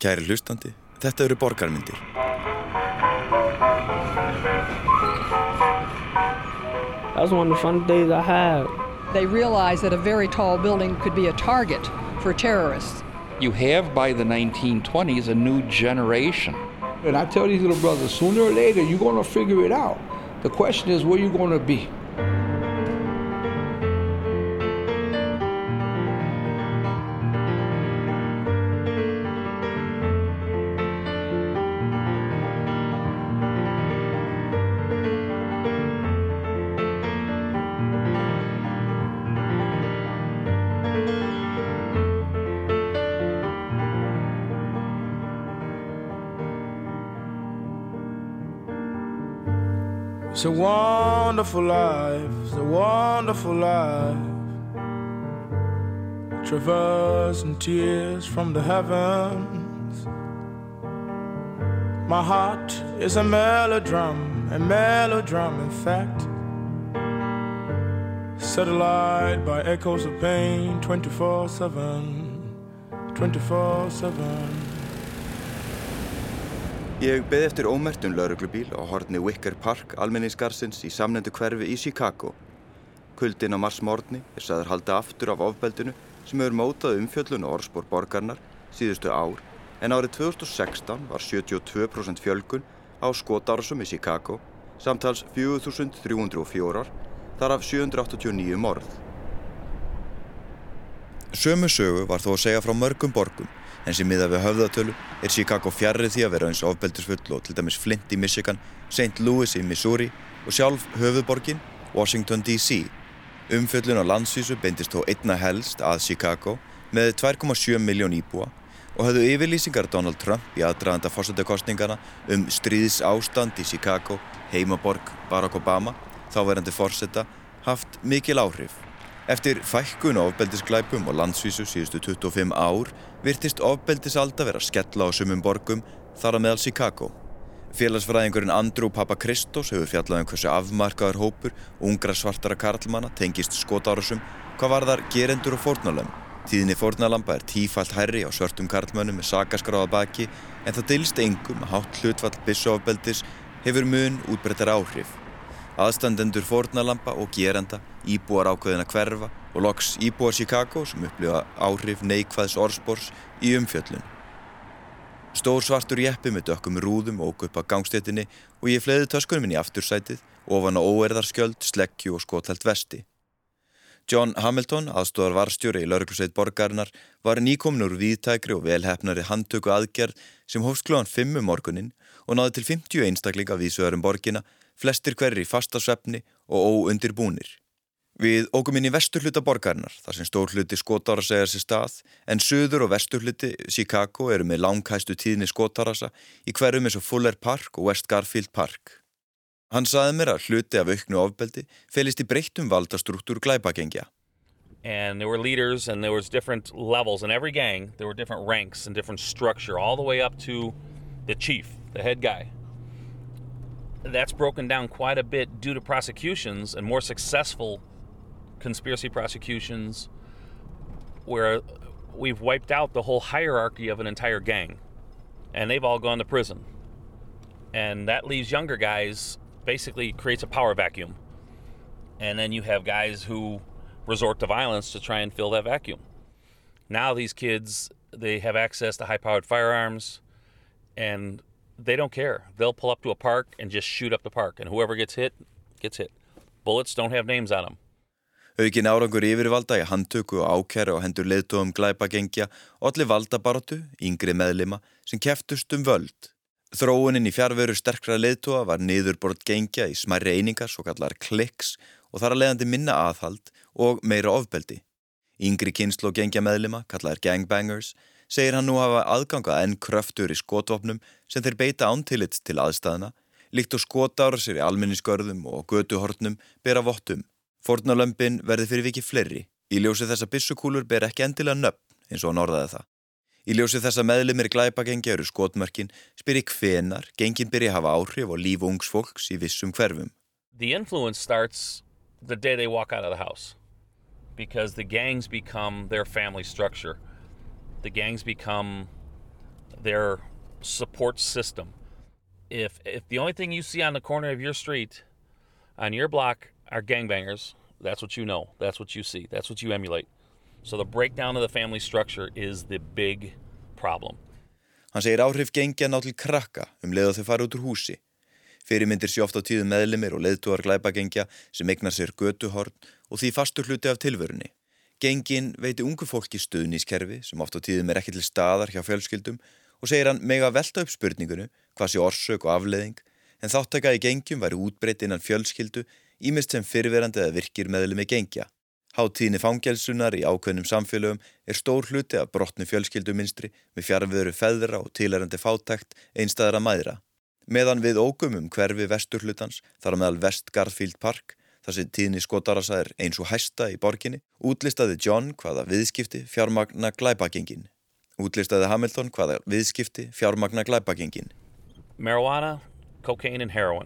Kæri hlustandi, þetta eru Borgarmyndir. That was one of the fun days I had. They realized that a very tall building could be a target for terrorists. You have, by the 1920s, a new generation. And I tell these little brothers, sooner or later, you're going to figure it out. The question is where you're going to be. It's a wonderful life, it's a wonderful life. Traversing tears from the heavens. My heart is a melodrum in fact. Satellite by echoes of pain 24/7, 24/7. Ég beið eftir ómerktum lögreglubíl á horni Wicker Park almenningsgarðsins í samnefndu hverfi í Chicago. Kuldinn á marsmorgni sagður halda aftur af ofbeldinu sem hefur mótað umfjöllun og orðspor borgarinnar síðustu ár, en árið 2016 var 72% fjölgun á skotárásum í Chicago, samtals 4.304, þar af 789 morð. Sömu sögu var þó að segja frá mörgum borgum, en sem miðað við höfðatölu Chicago fjarri því að vera eins ofbeldisfull og til dæmis Flint í Michigan, St. Louis í Missouri og sjálf höfuðborgin Washington D.C. Umfjöllun á landsvísu beindist þó einna helst að Chicago með 2,7 milljón íbúa og höfðu yfirlýsingar Donald Trump í aðdraganda forsetakosninganna stríðsástand í Chicago, heimaborg Barack Obama, þáverandi forseta, haft mikil áhrif. Eftir fækkun ofbeldisglæpum og landsvísu síðustu 25 ár virtist ofbeldisalda vera að skella á sumum borgum, þar að meðal Chicago. Félagsfræðingurinn Andrew Papachristos hefur fjallað hversu afmarkaður hópur ungra svartara karlmanna tengist skotárásum hvað varðar gerendur og fórnarlömb. Tíðni fórnarlamba tífalt hærri á svörtum karlmönnum með sakaskrá að baki, en það dylst engum að hátt hlutfall byssuofbeldis hefur mun útbreiddari áhrif. Aðstandendur fórnarlamba og gerenda, íbúar ákveðinna hverfa og loks íbúar Chicago sem upplifa áhrif neikvæðs orðspors í umfjöllun. Stór svartur jeppi með dökkum rúðum ók upp að gangstéttinni og ég fleygði töskunum minni í aftursætið ofan á óeirðarskjöld, sleggju og skothelt vesti. John Hamilton, aðstoðarvarðstjóri í lögreglusveit borgarinnar, var nýkominn úr víðtækri og velheppnari handtöku aðgerð sem hófst klukkan 5 morguninn og náði til 50 einstaklinga víðs vegar borgina, flestir hverjir í fasta svefni og óundirbúnir. Við ókum inn í vesturhluta borgarinnar, þar sem stór hluti skotárasa eiga sér stað, en suður og vesturhluti Chicago eru með langhæstu tíðni skotárasa í hverjum eins og Fuller Park og West Garfield Park. Hann sagði mér að hluti af auknu ofbeldi felist í breyttum valdastruktúr glæpagengja. And there were leaders and there was different levels in every gang. There were different ranks and different structure all the way up to the chief, the head guy. That's broken down quite a bit due to prosecutions and more successful conspiracy prosecutions where we've wiped out the whole hierarchy of an entire gang and they've all gone to prison. And that leaves younger guys, basically creates a power vacuum. And then you have guys who resort to violence to try and fill that vacuum. Now these kids, they have access to high-powered firearms and they don't care. They'll pull up to a park and just shoot up the park and whoever gets hit, gets hit. Bullets don't have names on them. Aukin árangur yfirvalda í handtöku og ákæru á hendur leiðtogum glæpagengja olli valdabaráttu yngri meðlima sem keftust völd. Þróunin í fjarveru sterkra leiðtoga var niðurbrot gengja í smærri einingar, svokallar kliks, og þar að leiðandi minna aðhald og meira ofbeldi. Yngri kynslóð gengja meðlima, kallaðir gangbangers, segir hann nú hafa aðgang að enn kröftur í skotvopnum sem þeir beita án tillits til aðstæðna, líkt og skotárásir í almenningsgörðum og götuhornum bera vottum. Fórnarlömbin verði fyrir vikið fleiri. Í ljósi þessa byssukúlur ber ekki endilega nöfn eins og hann orðaði það. Í ljósi þessa meðlimir glæpagengja eru skotmörkin spyr ég hvenar gengin byrja að hafa áhrif á líf ungs fólks í vissum hverfum. The influence starts the day they walk out of the house because the gangs become their family structure. The gangs become their support system. If the only thing you see on the corner of your street, on your block, are gangbangers, that's what you know, that's what you see, that's what you emulate. So the breakdown of the family structure is the big problem. Hann segir áhrif gengja ná til krakka leið og þau fara út úr húsi. Fyrirmyndir sé oft á tíðum meðlimir og leiðtogar glæpagengja sem eignar sér götuhorn og því fastur hluti af tilverunni. Gengin veiti ungu fólki stuðningskerfi sem oft á tíðum ekki til staðar hjá fjölskyldum og segir hann mega velta upp spurningunu hvað sé orsök og afleiðing, en þáttaka í gengjum væri útbreitt innan fjölskyldu ýmist sem fyrrverandi eða virkir meðlimi gengja. Hátíðni fangelsunar í ákveðnum samfélögum stór hluti af brotnu fjölskylduminstri með fjarveru feðra og tilheyrandi fátækt einstæðra mæðra. Meðan við ókum hverfi vesturhlutans, þar á meðal West Garfield Park, þar sem tíðni skotarasa eins og hæsta í borginni, útlistaði John hvaða viðskipti fjármagna glæpagengin. Útlistaði Hamilton hvaða viðskipti fjármagna glæpagengin. Marijuana, cocaine, and heroin.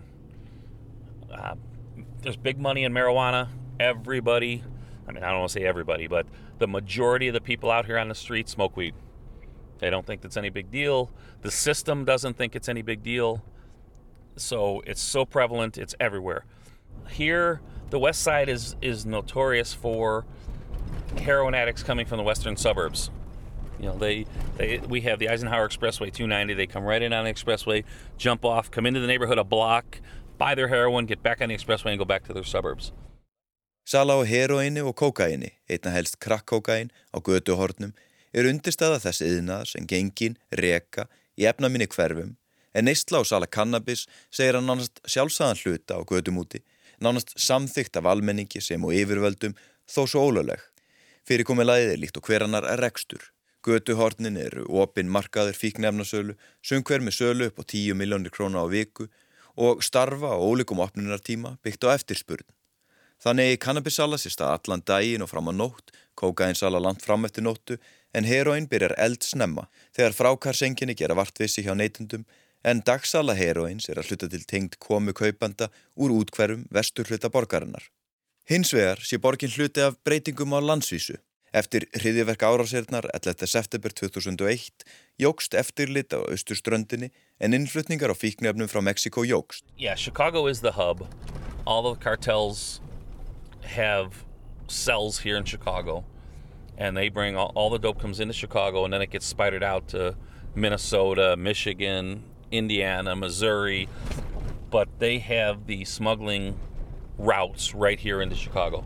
There's big money in marijuana. Everybody, I don't want to say everybody, but the majority of the people out here on the street smoke weed. They don't think it's any big deal. The system doesn't think it's any big deal. So it's so prevalent, it's everywhere. Here, the west side is notorious for heroin addicts coming from the western suburbs. You know, we have the Eisenhower Expressway 290. They come right in on the expressway, jump off, come into the neighborhood a block, buy their heroin, get back on the expressway and go back to their suburbs. Sala á heroíni og kókaíni, einna helst crack-kókaín á götuhornum, undirstaða þess iðnaðar sem gengin reka í efnaminni hverfum, en neysla og sala kannabis segir hann nánast sjálfsagðan hluta á götum úti, nánast samþykkt af almenningi sem og yfirvöldum þó svo ólögleg. Fyrirkomulagið líkt og hver annar rekstur. Götuhornin opin markaður fíkniefnasölu, sumhver með sölu upp á 10 milljónir króna á viku og starfa á ólíkum opnunartíma byggt á eftirspurn. Þannig kannabissala sér stað allan daginn og fram á nótt, kókaínsala langt fram eftir nóttu, en heroín byrjar eldsnemma þegar frákarseinkenni gera vartvissi hjá neytendum, en dagsala heroíns að hluta til tengd komu kaupanda úr útkverfum vesturhluta borgarinnar. Hins vegar sé borgin hluti af breytingum á landsvísu. Eftir hryðjuverk árásirnar 11. september 2001 jókst eftirlit á austurströndinni en innflutningar á fíkniefnum frá Mexíkó jókst. Yeah, Chicago is the hub. All the cartels have cells here in Chicago, and they bring all the dope comes into Chicago, and then it gets spidered out to Minnesota, Michigan, Indiana, Missouri, but they have the smuggling routes right here into Chicago.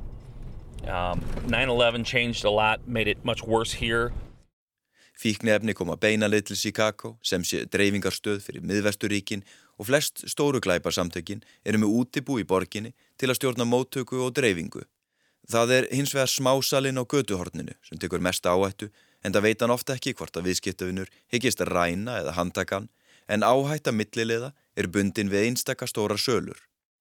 9/11 changed a lot, made it much worse here. Fíkniefni koma beinaleið til Chicago sem sé dreifingarstöð fyrir Miðvesturíkin og flest stóru glæpasamtökin með útibú í borginni til að stjórna móttöku og dreifingu. Það hins vegar smásalinn á götuhorninu sem tekur mest áhættu, en það veit hann ofta ekki hvort að viðskiptavinur hyggist ræna eða handtaka hann, en áhætta milliliða bundin við einstaka stórar sölur.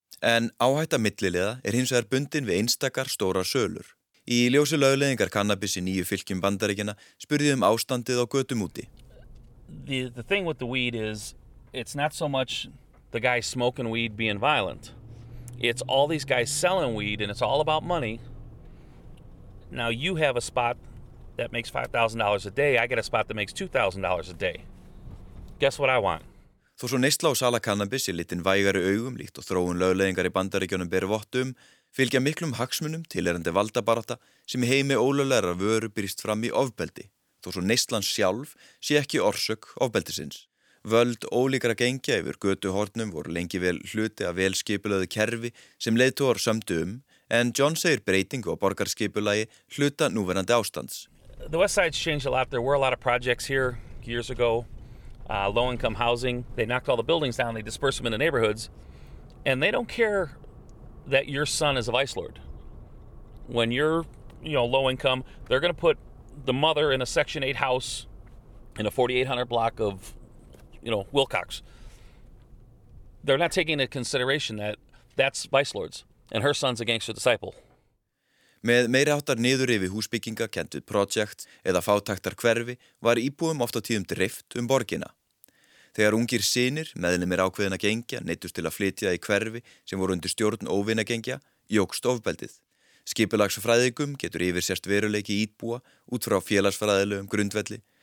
Hins vegar bundin við einstakar stórar sölur. Í ljósi lögleiðingar kannabis í 9 fylkjum Bandaríkjanna spurði ástandið á götum úti. The thing with the weed is, it's not so much the guys smoking weed being violent. It's all these guys selling weed, and it's all about money. Now you have a spot that makes $5,000 a day. I get a spot that makes $2,000 a day. Guess what I want? Þó svo neysla og sala kannabis litin vægari augum líkt og þróun lögleiðingar í Bandaríkjunum ber vott fylgja miklum hagsmunum tilheyrandi valdabarátta sem í heimi ólöglegra vöru brýst fram í ofbeldi, þó svo neyslan sjálf sé ekki orsök ofbeldisins. Völd ólíkra gengja yfir götuhornum voru lengi vel hluti af vel skipulögðu kerfi sem leiðtogar sömdu en John segir breytingu á borgarskipulagi hluta núverandi ástands. The West Side's changed a lot. There were a lot of projects here years ago. Low-income housing. They knocked all the buildings down. They dispersed them into neighborhoods. And they don't care that your son is a vice lord. When you're, low income, they're going to put the mother in a Section 8 house in a 4,800 block of, Wilcox. They're not taking into consideration that that's vice lords, and her son's a gangster disciple. Með meiri háttar niður yfir húsbygginga kennt við projekt eða fátæktar hverfi var íbúum oft á tíðum dreift borgina. Þegar ungir synir, meðlimir ákveðina gengja, neyddust til að flytja í hverfi sem voru undir stjórn óvinagengja, jókst ofbeldið. Skipulagsfræðingum getur yfirsést veruleiki íbúa út frá félagsfræðilegum grundvelli,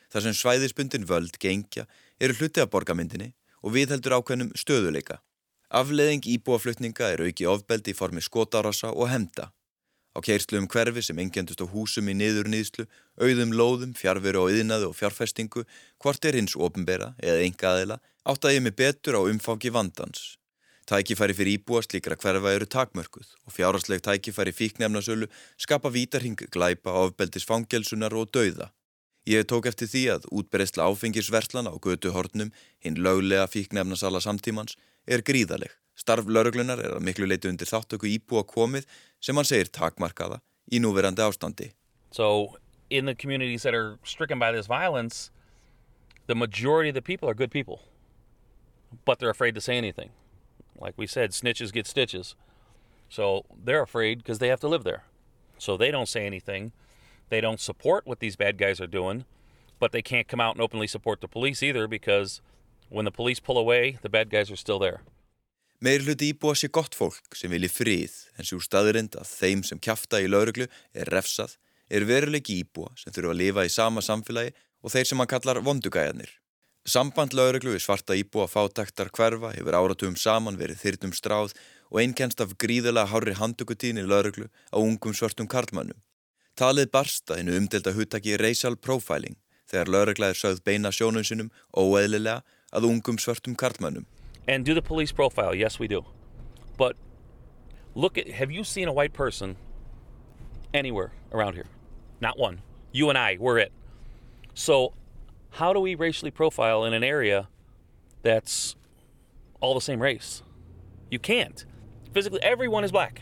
þar sem svæðisbundin völd gengja eru hluti af borgarmyndinni og viðheldur ákveðnum stöðuleika. Afleiðing íbúaflutninga er auki ofbeldi í formi skotárasa og hefnda. Á keyrslu hverfi sem einkenndust á húsum í niðurníðslu, auðum lóðum, fjarveru á iðnaði og fjárfestingu, hvort hins opinbera eða einkaaðila, áttaði ég mig betur á umfangi vandans. Tækifæri fyrir íbúa slíkra hverfa eru takmörkuð og fjárhagsleg tækifæri fíkniefnasölu skapa vítarhring glæpa, ofbeldis, fangelsunar og dauða. Ég tók eftir því að útbreiðsla áfengisverslana á götuhornum, hinn löglega fíkniefnasala samtímans, er gríðaleg. Starf lögreglunar er að miklu leyti undir þáttöku íbúa komið sem hann segir takmarkaða í núverandi ástandi. So in the communities that are stricken by this violence, the majority of the people are good people, but they're afraid to say anything. Like we said, snitches get stitches. So they're afraid because they have to live there. So they don't say anything. They don't support what these bad guys are doing, but they can't come out and openly support the police either because when the police pull away, the bad guys are still there. Meirihluti íbúa sé gott fólk sem vilji frið, en sú staðreynd að þeim sem kjafta í lögreglu er refsað, er veruleiki íbúa sem þurfa að lifa í sama samfélagi og þeir sem hann kallar vondugæjarnir. Samband lögreglu við svarta íbúa fátæktar hverfa hefur áratugum saman verið þyrnum stráð og einkennst af gríðarlega hárri handtökutíðni lögreglu á ungum svörtum karlmönnum. Talið barst að hinu umdelda hugtaki racial profiling þegar lögregla er sögð beina sjónum sinum óeðlilega að ungum svörtum karlmönnum. And do the police profile? Yes, we do. But have you seen a white person anywhere around here? Not one. You and I, we're it. So how do we racially profile in an area that's all the same race? You can't. Physically, everyone is black.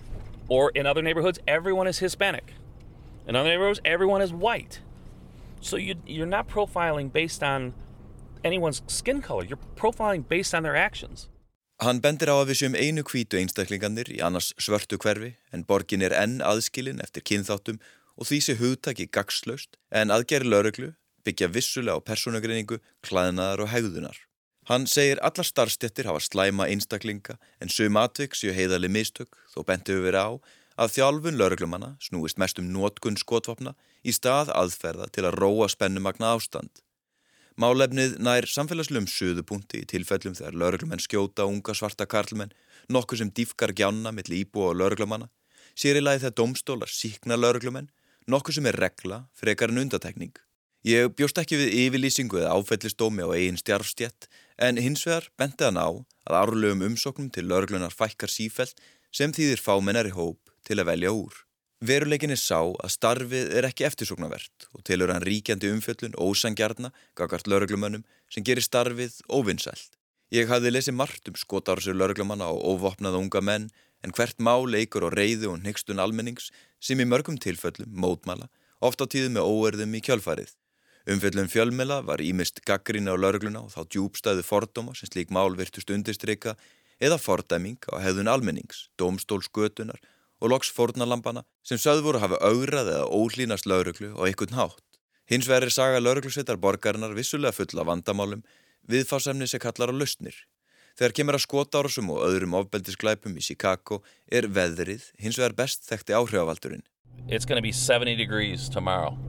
Or in other neighborhoods, everyone is Hispanic. In other neighborhoods, everyone is white. So you're not profiling based on anyone's skin color. You're profiling based on their actions. Hann bendir á að við séum einu hvítu einstaklingarnir í annars svörtu hverfi en borgin er enn aðskilin eftir kynþáttum og því sé hugtaki gagnslaust en aðgerðir lögreglu byggja vissulega á persónugreiningu, klæðnaðar og hegðunar. Hann segir allar starfsstéttir hafa slæma einstaklinga en sum atvik séu heiðarleg mistök þó bent hefur verið á að þjálfun lögreglumanna snúist mest notkun skotvopna í stað aðferða til að róa spennumagna ástand. Málefnið nær samfélagslegum suðupunkti í tilfellum þegar lögreglumenn skjóta unga svarta karlmenn, nokkuð sem dýpkar gjánna milli íbúa og lögreglumanna, sér í lagi þegar dómstólar sýkna lögreglumenn, nokkuð sem er regla frekar en undantekning. Ég bjóst ekki við yfirlýsingu eða áfellisdómi á eigin starfsstétt, en hins vegar benti hann á að árlegum umsóknum til lögreglunar fækkar sífellt sem þýðir fámennari hóp til að velja úr. Veruleikin er sá að starfið er ekki eftirsóknarvert og telur hann ríkjandi umfjöllun ósangjarna gagnvart lögreglumönnum sem gerir starfið óvinsælt. Ég hafði lesið margt skotárásir lögreglumanna og óvopnaða unga menn en hvert mál leikur á reiði og hnykstun almennings sem í mörgum tilfellum mótmæla, oft á tíðum með óeirðum í kjölfarið. Umfjöllun fjölmiðla var ýmist gagnrýni á lögregluna og þá djúpstæðu fordóma sem slík mál virtust undirstrika eða fordæming á hegðun almennings, dómstólsgötunar og loks fórnarlambana sem sögð voru hafa ögrað eða óhlýnast lögreglu á einhvern hátt. Hins vegar er saga lögreglusveitar borgarinnar vissulega full af vandamálum, viðfangsefni sem kallar á lausnir. Þegar kemur að skotárásum og öðrum ofbeldisglæpum í Chicago er veðrið hins vegar best þekkti áhrifavaldurinn. It's going to be 70 degrees tomorrow.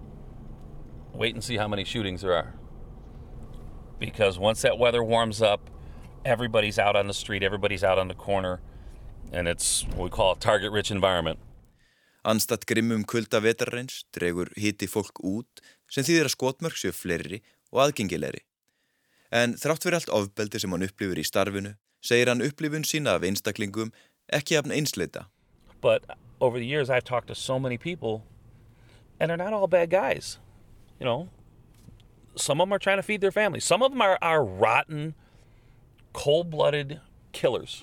Wait and see how many shootings there are. Because once that weather warms up, everybody's out on the street, everybody's out on the corner. And it's what we call a target-rich environment. Andstætt grimmum kulda vetrarins dregur hiti fólk út sem þýðir að skotmörk séu fleiri og aðgengilegri. En þrátt fyrir allt ofbeldi sem hann upplifir í starfinu, segir hann upplifun sína af einstaklingum ekki jafn einsleita. But over the years I've talked to so many people and they're not all bad guys. You know, some of them are trying to feed their families. Some of them are rotten, cold-blooded killers.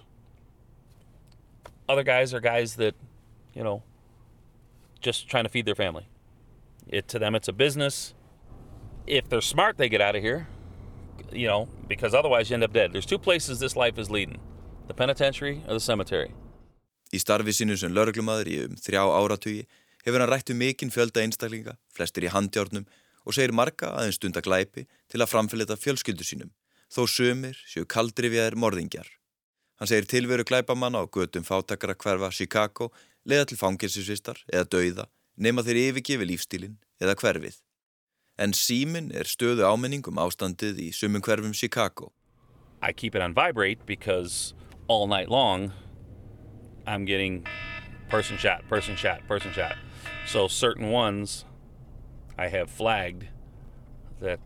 Other guys are guys that, you know, just trying to feed their family. To them, it's a business. If they're smart, they get out of here, you know, because otherwise you end up dead. There's two places this life is leading, the penitentiary or the cemetery. Í starfi sínu sem lögreglumaður í 3 áratugi hefur hann rætt mikinn fjölda einstaklinga, flestir í handjárnum, og segir marga aðeins stunda glæpi til að framfylgja fjölskyldu sínum, þó sumir séu kaldrifjaðir morðingjar. Hann segir tilveru glæpamanna á götum fátækra hverfa Chicago leiða til fangelsisvistar eða dauða nema þeir yfirgefi lífstílinn eða hverfið. en síminn stöðu áminning ástandið í sumum hverfum Chicago. I keep it on vibrate because all night long I'm getting person shot. So certain ones I have flagged that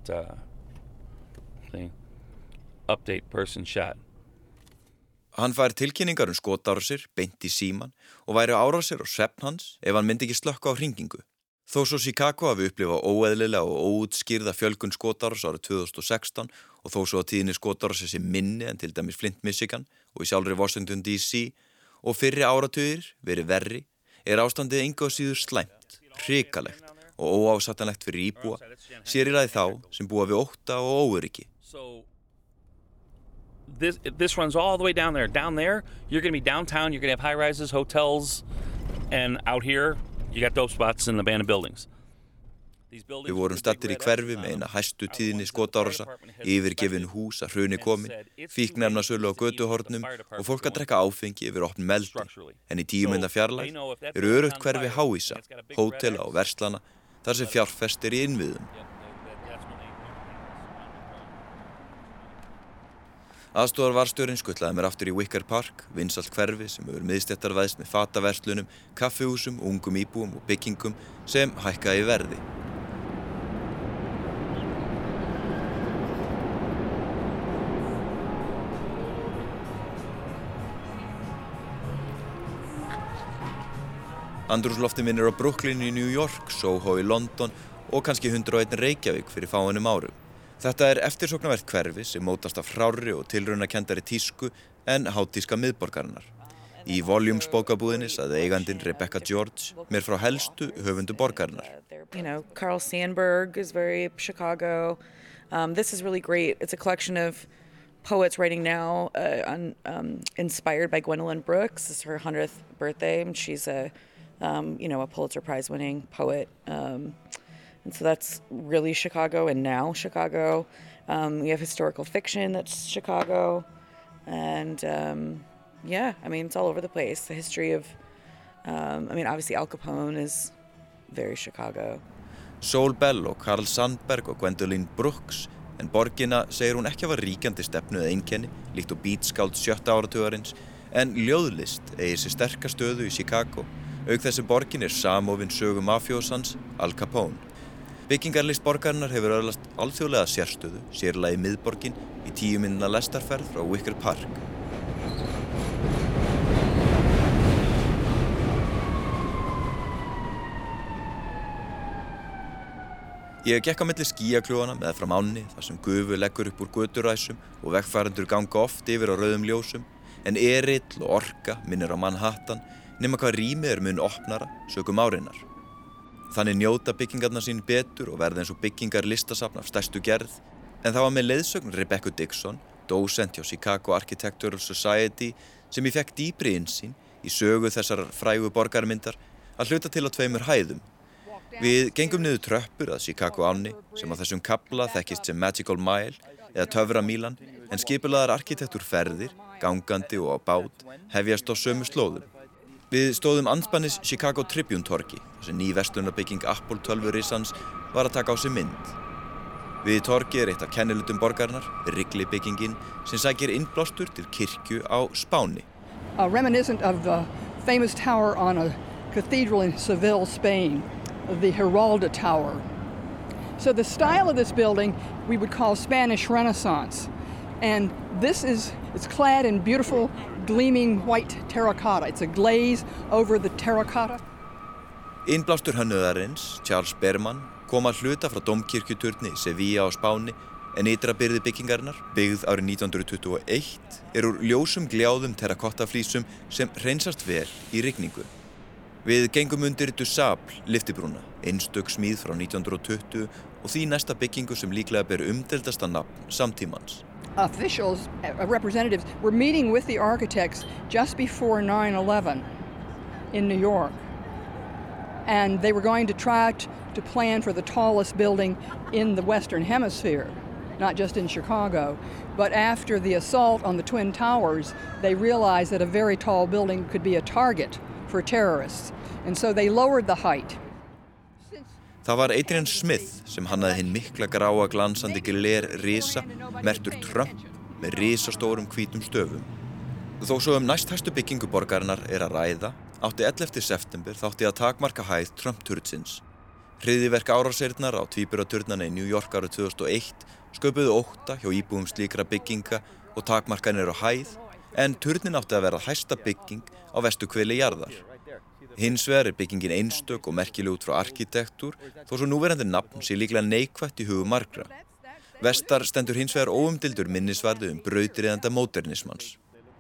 update person shot. Hann fær tilkynningar skotárásir beint í síman og væri árásir á svefn hans ef hann myndi ekki slökka á hringingu. Þó svo Chicago hafi upplifað óeðlilega og óútskýrða fjölgun skotárás árið 2016 og þó svo að tíðni skotárásir sé minni en til dæmis Flint, Michigan og í sjálfri Washington DC og fyrri áratugir verið verri, ástandið engu að síður slæmt, hrikalegt og óásættanlegt fyrir íbúa, sér í lagi þá sem búa við ótta og óöryggi. This runs all the way down there. Down there, you're going to be downtown, you're going to have high-rises, hotels, and out here, you got dope spots and abandoned buildings. Við vorum staddir í hverfi með eina hæstu tíðni skotárása, yfirgefin hús að hruni komin, fíkniefnasölu á götuhornum og fólk að drekka áfengi yfir opnum eldi. En í 10 mínútna fjarlægð öruggt hverfi háhýsa, hótela og verslana þar sem fjárfest í innviðum. Aðstoðarvarðstjórinn skutlaði mér aftur í Wicker Park, vinsælt hverfi sem hefur miðstéttarvæðst með fataverslunum, kaffihúsum, ungum íbúum og byggingum sem hækkaði í verði. Andrúmsloftið minnir á Brooklyn í New York, Soho í London og kannski 101 Reykjavík fyrir fáeinum árum. Þetta eftirsóknarvert hverfi sem mótast af hrárri og tilraunakenndari tísku en hátíska miðborgarinnar. Í Volumes-bókabúðinni sagði eigandinn Rebecca George mér frá helstu höfundu borgarinnar. Carl Sandburg is very Chicago. This is really great. It's a collection of poets writing now inspired by Gwendolyn Brooks. It's her 100th birthday. She's a Pulitzer Prize winning poet. And so that's really Chicago and now Chicago. We have historical fiction that's Chicago. And it's all over the place. The history of, obviously Al Capone is very Chicago. Sol Bell og Carl Sandburg og Gwendolyn Brooks, en borgina segir hún ekki hafa ríkjandi stefnu eða einkenni, líkt og beatskáld 7. áratugarins, en ljóðlist eigi sér sterka stöðu í Chicago, auk þess að borgin samofin sögu mafjósans Al Capone. Byggingarlist borgarinnar hefur öðlast alþjóðlega sérstöðu, sérlega í miðborgin, í 10 mínútna lestarferð frá Wicker Park. Ég gekk á milli skýjakljúfana meðfram ánni þar sem gufu leggur upp úr göturæsum og vegfarendur ganga oft yfir á rauðum ljósum, en erill og orka minnir á Manhattan, nema hvað rýmið mun opnara sökum árinnar. Þannig njóta byggingarnar sín betur og verða eins og byggingarlistasafn af stærstu gerð, en það var með leiðsögn Rebecca Dixon, dósent hjá Chicago Architectural Society, sem ég fekk dýpri innsýn í sögu þessar frægu borgarmyndar að hluta til á 2 hæðum. Við gengum niður tröppur að Chicago ánni, sem á þessum kafla þekkist sem Magical Mile eða Töframílan, en skipulagðar arkitektúrferðir, gangandi og á bát, hefjast á sömu slóðum. Við stóðum andspænis Chicago Tribune torgi, þar sem ný verslunarbygging Apple tölvurisans var að taka á sig mynd. Við torgið eitt af kennilutum borgarinnar, Wrigley-byggingin, sem sækir innblástur til kirkju á Spáni. Reminiscent of the famous tower on a cathedral in Seville, Spain, the Giralda Tower. So the style of this building we would call Spanish Renaissance. And it's clad in beautiful gleaming white terracotta. It's a glaze over the terracotta. Innblástur hönnuðarins, Charles Berman, kom að hluta frá dómkirkjuturni Sevilla á Spáni, en ytra byrði byggingarinnar, byggð árið 1921, úr ljósum gljáðum terrakottaflísum sem hreinsast vel í rigningu. Við gengum undir Du Sable lyftibrúna, einstök smíð frá 1920 og því næsta byggingu sem líklega ber umdeildasta nafn samtímans. Officials, representatives, were meeting with the architects just before 9/11 in New York. And they were going to try to plan for the tallest building in the Western Hemisphere, not just in Chicago. But after the assault on the Twin Towers, they realized that a very tall building could be a target for terrorists. And so they lowered the height. Það var Adrian Smith sem hannaði hinn mikla gráa glansandi gler-risa merktur Trump með risastórum hvítum stöfum. Þó svo næsthæstu byggingu borgarinnar að ræða, átti 11. september þátti að takmarka hæð Trump-turnsins. Hryðjuverk árásirnar á tvíburaturnana í New York árið 2001 sköpuðu ótta hjá íbúum slíkra bygginga og takmarkanir á hæð, en turnin átti að vera hæsta bygging á vesturhveli jarðar. Hins vegar byggingin einstök og merkileg út frá arkitektúr, þó svo núverandi nafn sé líklega neikvætt í hugum margra. Vestar stendur hins vegar óumdeildur minnisvarði brautryðjanda módernismans.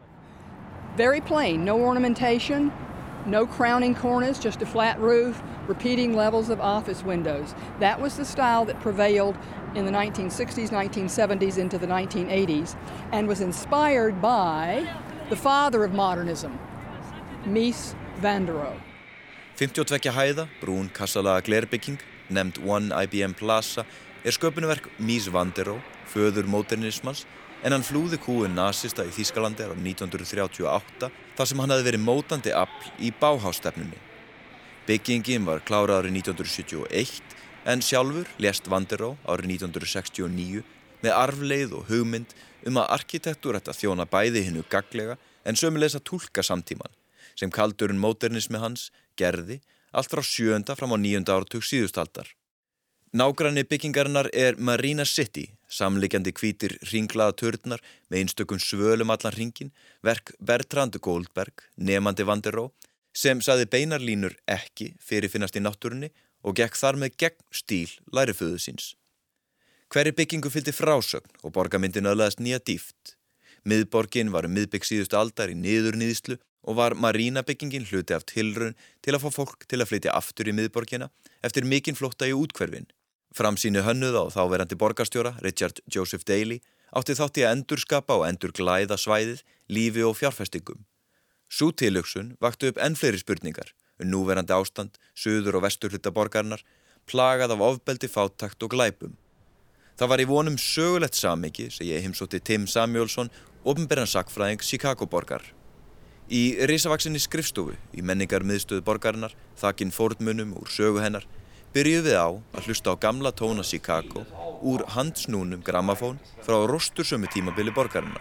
Very plain, no ornamentation, no crowning cornice, just a flat roof, repeating levels of office windows. That was the style that prevailed in the 1960s, 1970s, into the 1980s, and was inspired by the father of modernism, Mies van der Rohe. 52 hæða, brún kassalaga glerbygging, nefnd One IBM Plaza, sköpunverk Mies van der Rohe, föður módernismans, en hann flúði kúgun nasista í Þýskalandi árið 1938 þar sem hann hafði verið mótandi afl í Bauhaus-stefnunni. Byggingin var klárað árið 1971 en sjálfur lést van der Rohe árið 1969 með arfleið og hugmynd að arkitektúr ætti að þjóna bæði hinu gagnlega en sömuleiðis að túlka samtímann, sem kaldurinn módernismi hans gerði allt frá 7. fram á 9. áratug síðustu aldar. Nágranni byggingarinnar Marina City, samliggjandi hvítir hringlaða turnar með einstökum svölum allan hringinn, verk Bertrand Goldberg, nemandi van der Rohe, sem sagði beinar línur ekki fyrirfinnast í náttúrunni og gekk þar með gegn stíl læriföðu síns. Hverri byggingu fylgdi frásögn og borgarmyndin öðlaðist nýja dýpt. Miðborgin var miðbygg síðustu aldar í niðurníðslu og var Marina byggingin hluti af tilraun til að fá fólk til að flytja aftur í miðborgina eftir mikinn flótta í úthverfin. Framsýni hönnuða og þáverandi borgarstjóra, Richard Joseph Daley, átti þátt í að endurskapa og endurglæða svæðið, lífi og fjárfestingum. Sú tilhugsun vakti upp enn fleiri spurningar núverandi ástand, suður- og vesturhluta borgarinnar, plagað af ofbeldi, fátækt og glæpum. Það var í vonum sögulegt samhengi sem ég heimsótti Tim Samuelsson, opinberan sagnfræðing Chicago-borgar. Í risavaksinni skrifstofu í menningarmiðstöð borgarinnar, þakin fórnmunum úr sögu hennar, byrjuðum við á að hlusta á gamla tóna Chicago úr handsnúnum grammafón frá rostursömu tímabili borgarinnar.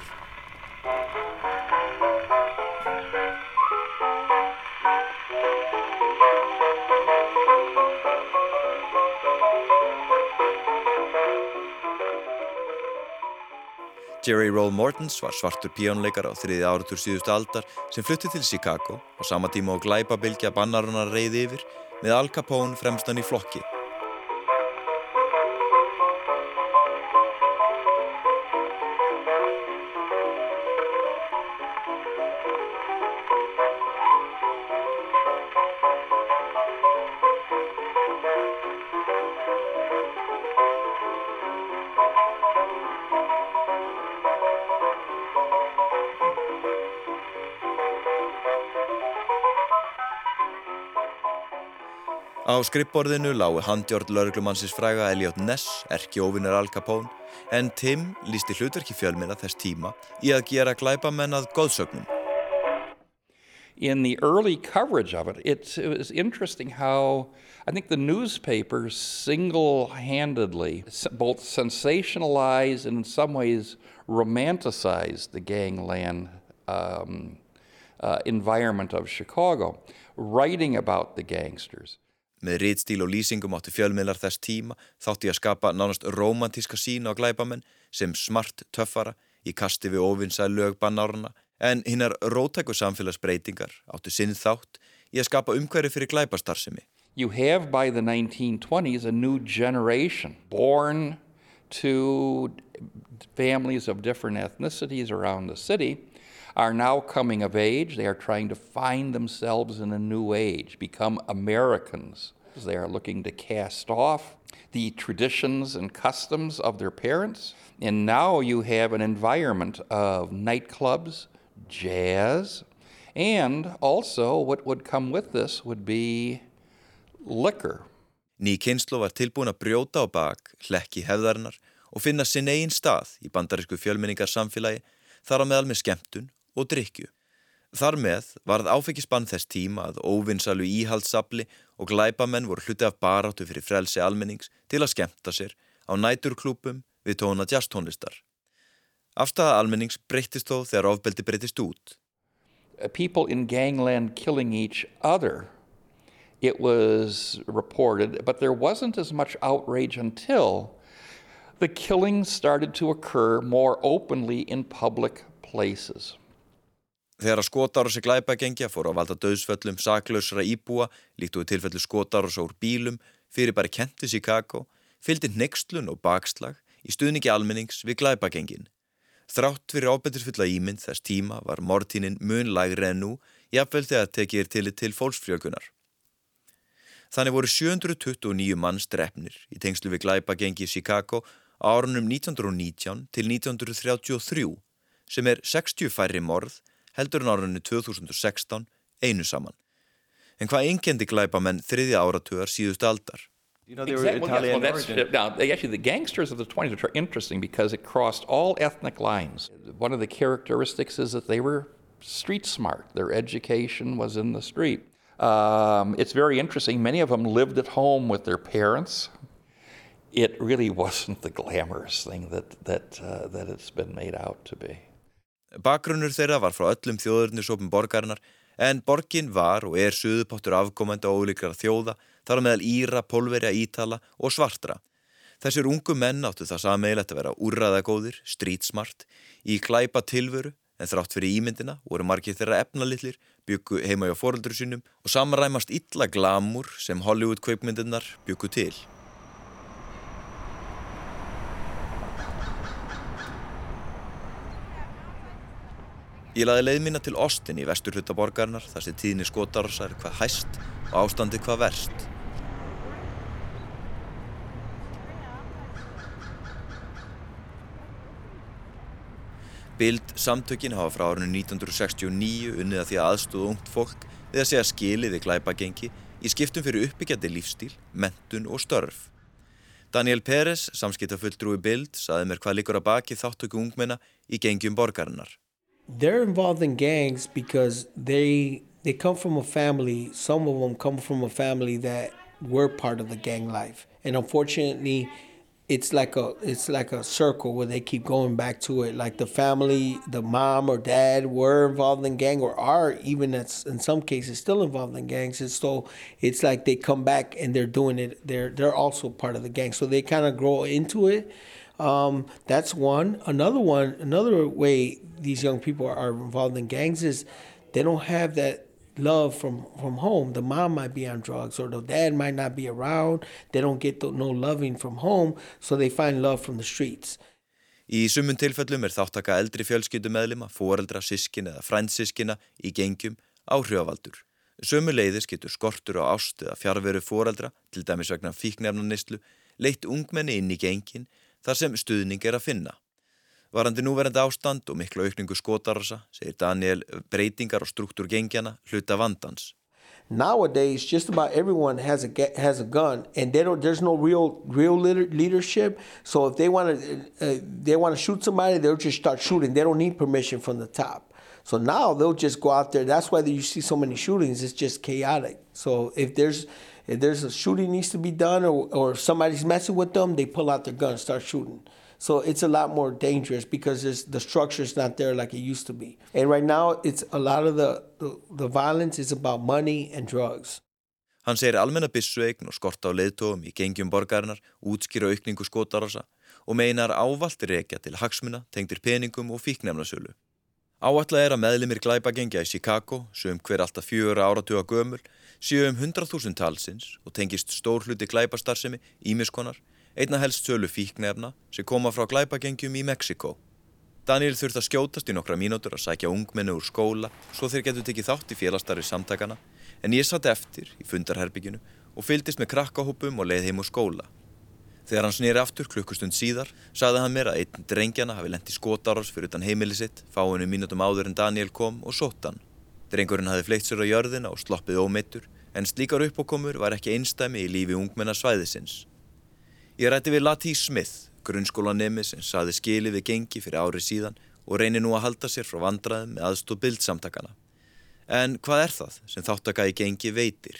Jerry Roll Mortons var svartur píanóleikari á 3. áratug síðustu aldar sem flutti til Chicago á sama tíma og glæpabylgja bannarinnar reið yfir með Al Capone fremstan í flokki. Á skrifborðinu lágu handjárn lögreglumannsins fræga Elliot Ness, erkióvinur Al Capone, en Tim lýsti hlutverki fjölmiðla þess tíma í að gera glæpamenn að goðsögnum. In the early coverage of it, it was interesting how I think the newspapers single-handedly both sensationalized and in some ways romanticized the gangland environment of Chicago, writing about the gangsters. Með ritstíl og lýsingum átti fjölmiðlar þess tíma þátti að skapa nánast rómantíska sýn á glæpamenn sem smart töffara í kasti við óvinsæl lög bannáranna, en hinnar róttæku samfélagsbreytingar áttu sinn þátt í að skapa umhverfi fyrir glæpastarfsemi. You have by the 1920s a new generation born to families of different ethnicities around the city are now coming of age. They are trying to find themselves in a new age, become Americans. They are looking to cast off the traditions and customs of their parents. And now you have an environment of nightclubs, jazz, and also what would come with this would be liquor. Ný kynslóð var tilbúin að brjóta á bak hlekki hefðarinnar og finna sinn eigin stað í bandarísku fjölmenningarsamfélagi, þar á meðal með skemmtun og drykkju. Þar með varð áfengisbann þess tíma að óvinsælu íhaldsafli og glæpamenn voru hluti af baráttu fyrir frelsi almennings til að skemmta sér á næturklúbbum við tóna jazztónlistar. Afstaða almennings breyttist þó þegar ofbeldi breyttist út. People in gangland killing each other, it was reported, but there wasn't as much outrage until the killings started to occur more openly in public places. Þegar að skotárási glæpagengja fóru að valda dauðsföllum saklausra íbúa, líkt og í tilfellu skotárása úr bílum, fyrirbæri kennt við Chicago, fylgdi hneykslun og bakslag í stuðningi almennings við glæpagengin. Þrátt fyrir ofbeldisfulla ímynd þess tíma var morðtíðnin mun lægri en nú, jafnvel þegar tekið tillit til fólksfjölgunar. Þannig voru 729 manns drepnir í tengslu við glæpagengi í Chicago á árunum 1919 til 1933, sem 60 færri morð heldur en árunni 2016 einu saman. En hvað einkenndi glæpamenn þriðja áratugar síðustu aldar? You know, they were Italian origin. Now, actually, the gangsters of the 20s are interesting because it crossed all ethnic lines. One of the characteristics is that they were street smart. Their education was in the street. It's very interesting. Many of them lived at home with their parents. It really wasn't the glamorous thing that it's been made out to be. Bakgrunnur þeirra var frá öllum þjóðernishópum borgarinnar, en borgin var og suðupottur afkomandi ólíkra þjóða, þar á meðal Íra, Pólverja, Ítala og svartra. Þessir ungu menn áttu það sameiginlegt að vera úrræðagóðir, streetsmart, í glæpa tilveru, en þrátt fyrir ímyndina voru margir þeirra efnalitlir, bjuggu heima hjá foreldrum sínum og samræmast illa glamúr sem Hollywood kvikmyndirnar bjuggu til. Ég laði leið mína til Austin í vesturhluta borgarinnar þar sem tíðni skotárása hvað hæst og ástandið hvað verst. Bild samtökin hafa frá árinu 1969 unnið að því að aðstoða ungt fólk við að segja skilið við glæpagengi í skiptum fyrir uppbyggjandi lífstíl, menntun og störf. Daniel Perez, samskiptafulltrúi Bild, sagði mér hvað liggur að baki þáttöku ungmenna í gengjum borgarinnar. They're involved in gangs because they come from a family, some of them come from a family that were part of the gang life. And unfortunately, it's like a circle where they keep going back to it. Like the family, the mom or dad were involved in gang or are even in some cases still involved in gangs. And so it's like they come back and they're doing it. They're also part of the gang. So they kind of grow into it. That's one. Another way these young people are involved in gangs is they don't have that love from home. The mom might be on drugs or the dad might not be around. They don't get no loving from home, so they find love from the streets. Í sumum tilfellum þáttaka eldri fjölskyldumeðlima, foreldra, systkina eða frændsystkina í gengjum áhrifavaldur. Sömuleiðis getur skortur á ást eða fjarveru foreldra, til dæmis vegna fíkniefnaneyslu, leitt ungmenni inn í gengin þar sem stuðning að finna. Varandi núverandi ástand og mikla aukningu skotárása, segir Daniel, breytingar og struktúr gengjana hluta vandans. Nowadays, just about everyone has a gun, and there's no real leadership. So if they want to shoot somebody, they'll just start shooting. They don't need permission from the top. So now they'll just go out there. That's why you see so many shootings. It's just chaotic. So if there's a shooting needs to be done or somebody's messing with them, they pull out their gun and start shooting. So it's a lot more dangerous because the structure's not there like it used to be. And right now, it's a lot of the violence is about money and drugs. Hann segir almenna byssueign og skort á leiðtogum í gengjum borgarinnar útskýra aukningu skotárása og meinar ávallt rekja til hagsmuna, tengdir peningum og fíkniefnasölu. Áætlað að meðlimir glæpagengja í Chicago, sum hver alltaf 4 áratuga gömul, séu 100.000 talsins og tengist stór hluti glæpastarfsemi ýmiss konar, einna helst sölu fíkniefna sem koma frá glæpagengjum í Mexíkó. Daniel þurfti að skjótast í nokkra mínútur að sækja ungmenni úr skóla svo þeir getur tekið þátt í félagsstarfi samtakana, en ég satt eftir í fundarherbygginu og fylgdist með krakkahópum og leið heim úr skóla. Þegar hann sneri aftur klukkustund síðar, sagði hann mér að einn drengjana hafi lent í skotárás fyrir utan heimili sitt fáeinum mínútum áður en Daniel kom og sótti hann. Drengurinn hafði fleygt sér á jörðina og sloppið ómeiddur, en slíkar uppákomur var ekki einsdæmi í lífi ungmenna svæðisins. Ég ræddi við Latí Smith, grunnskólanemi sem sagði skilið við gengi fyrir ári síðan og reynir nú að halda sér frá vandræðum með aðstoð bildsamtakana. En hvað það sem þátttaka í gengi veitir?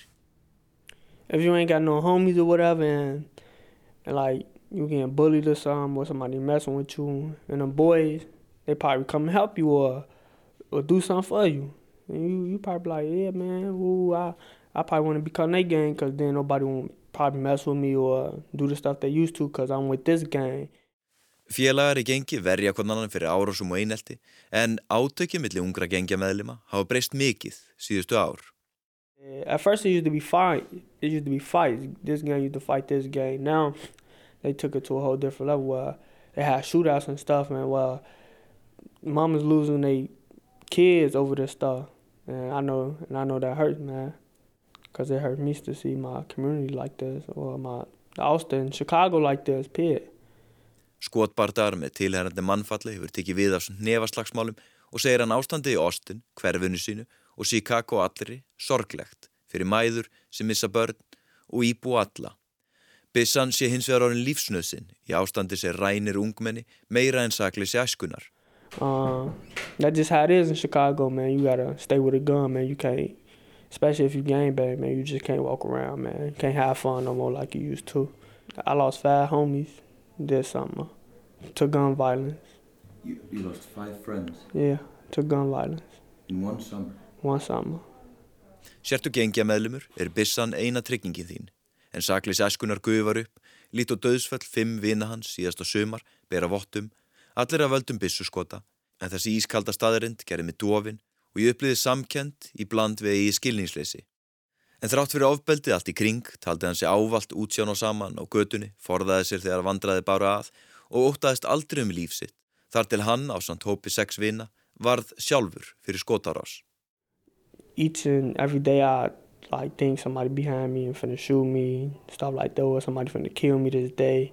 If you ain't got no homies or whatever and like you getting bullied or something or somebody messing with you and them boys, they probably come and help you or do something for you. And you probably like, yeah, man, ooh, I probably want to become their gang because then nobody won't probably mess with me or do the stuff they used to because I'm with this gang. Félagar í gengi verja hvern annan fyrir árásum og einelti, en átökin milli ungra gengjameðlima hafa breyst mikið síðustu ár. At first it used to be fights. This gang used to fight this gang. Now they took it to a whole different level where they had shootouts and stuff, man. Well, mama's losing their kids over this stuff. And I know that hurts, man. Because it hurt me to see my community like this or my Austin, Chicago like this, period. Skotbardar með tilherrandi mannfalli hefur tekið við af hnefaslagsmálum og segir hann ástandið í Austin, hverfinu sínu og Chicago allri sorglegt fyrir mæður sem missa börn og íbúa alla. Byssan sé hins vegar orðin lífsnauðsyn í ástandi sem rænir ungmenni meira en sakleysi æskunnar. That's just how it is in Chicago, man. You gotta stay with a gun, man. You can't, especially if you gangbang, man. You just can't walk around, man. You can't have fun no more like you used to. I lost 5 homies this summer to gun violence. You lost 5 friends? Yeah, to gun violence. In one summer? One summer. Sértu gengjameðlumur byssan eina tryggingin þín, en sakleysi æskunnar gufar upp, lít og dauðsföll 5 vina hans síðasta sumar bera vottum, allir af völdum byssuskota, en þessi ískalda staðarind gerði mig dofin og ég upplýði samkennd í bland við eigið skilningsleysi. En þrátt fyrir ofbeldið allt í kring, taldi hann sig ávallt útsján og saman á götunni, forðaði sér þegar vandræði bara að og óttaðist aldrei líf sitt, þar til hann ásamt hópi 6 vina varð sjálfur fyrir skotárás. Each and every day I like think somebody behind me and finna shoot me, stuff like that, or somebody finna kill me this day.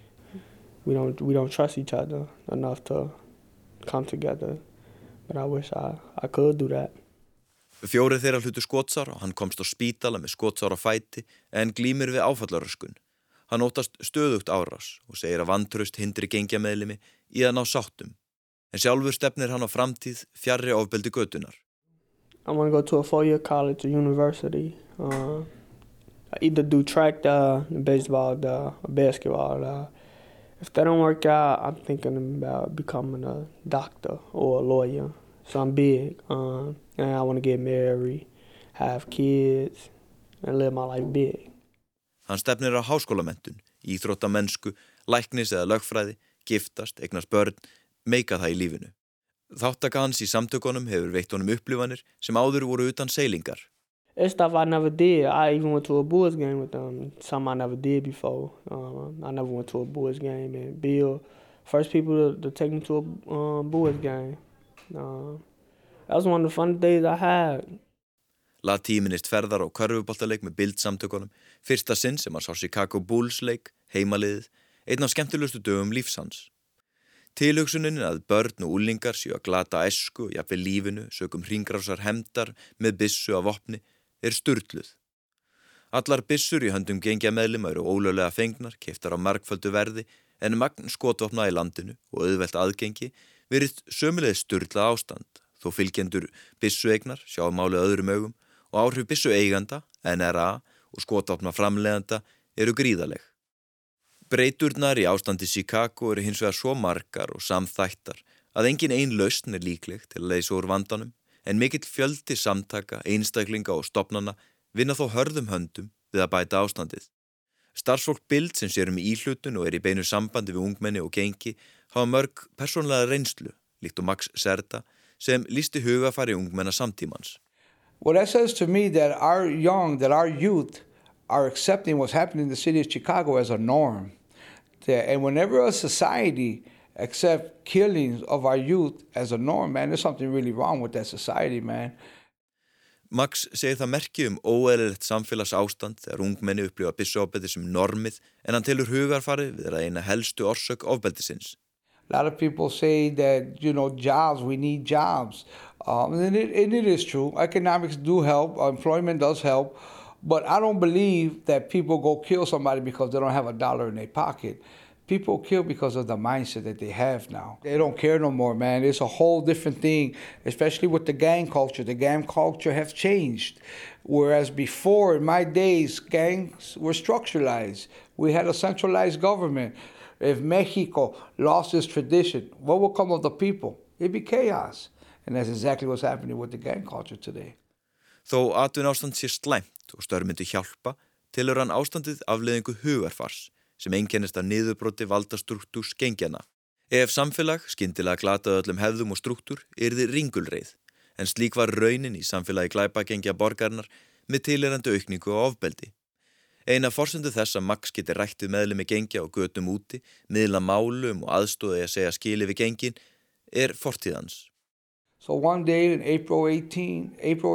We don't trust each other enough to come together, but I wish I could do that. 4 þeirra hlutu skotsár og hann komst á spítala með skotsár á fæti en glímir við áfallaröskun. Hann óttast stöðugt árás og segir að vantraust hindri gengjameðlimi í að ná sáttum. En sjálfur stefnir hann á framtíð fjarri ofbeldi götunar. I want to go to a 4-year college or university. I either do track, baseball, basketball. If that don't work out, I'm thinking about becoming a doctor or a lawyer. So I'm big. And I want to get married, have kids, and live my life big. Hann stefnir á háskólamenntun, íþróttamennsku, læknis eða lögfræði, giftast, eignast börn, meika það í lífinu. Þáttaka hans í samtökunum hefur veitt honum upplifanir sem áður voru utan seilingar. It's stuff I never did. I even went to a Bulls game with them, something I never did before. I never went to a Bulls game, and Bill, first people to take me to a Bulls game. That was one of the fun days I had. Tíminist ferðar á körfuboltaleik með Bild-samtökunum, fyrsta sinn sem hann sá Chicago Bulls leik, heimaliðið, einn af skemmtilegustu dögum lífs hans. Tilhugsunin að börn og úlingar séu að glata æsku og jafnvel lífinu sökum hringrásar hefndar með byssu af vopni sturluð. Allar byssur í höndum gengjameðlima eru ólöglega fengnar, keyptar á margföldu verði en magn skotvopna í landinu og auðvelt aðgengi virðist sömuleiðis sturlað ástand, þó fylgjendur byssueignar sjá málið öðrum augum og áhrif byssueiganda, NRA og skotvopna framleiðanda eru gríðaleg. Breyturnar í ástandi Chicago eru hins vegar svo margar og samþættar að engin ein lausn líkleg til að leysa úr vandanum, en mikill fjöldi samtaka, einstaklinga og stofnana vinna þó hörðum höndum við að bæta ástandið. Starfsfólk Bild sem sér íhlutun og í beinu sambandi við ungmenni og gengi hafa mörg persónulega reynslu, líkt og Max Serda, sem lýsti hugafari ungmenna samtímans. Well, that says to me that our youth are accepting what's happening in the city of Chicago as a norm. And whenever a society accepts killings of our youth as a norm, man, there's something really wrong with that society, man. Max segir það merki óeðlilegt samfélagsástand þegar ungmenni upplifa byssuofbeldi sem normið, en hann telur hugarfarið við eina helstu orsök ofbeldisins. A lot of people say that, jobs, we need jobs. And it is true. Economics do help. Employment does help. But I don't believe that people go kill somebody because they don't have $1 in their pocket. People kill because of the mindset that they have now. They don't care no more, man. It's a whole different thing, especially with the gang culture. The gang culture has changed. Whereas before, in my days, gangs were structuralized. We had a centralized government. If Mexico lost its tradition, what will come of the people? It'd be chaos. And that's exactly what's happening with the gang culture today. Þó atvinnuástand sé slæmt og störf myndi hjálpa, telur hann ástandið afleiðingu hugarfars sem einkennist af niðurbroti valdastruktúrs gengjana. Ef samfélag skyndilega glataði öllum hefðum og struktúr yrði ringulreið, en slík var raunin í samfélagi glæpagengja borgarinnar með tilheyrandi aukningu og ofbeldi. Eina forsendu þess að Max geti rætt við meðlimi gengja og götum úti, miðla málum og aðstoði að segja skili við gengin, fortíðans. So one day in April 18,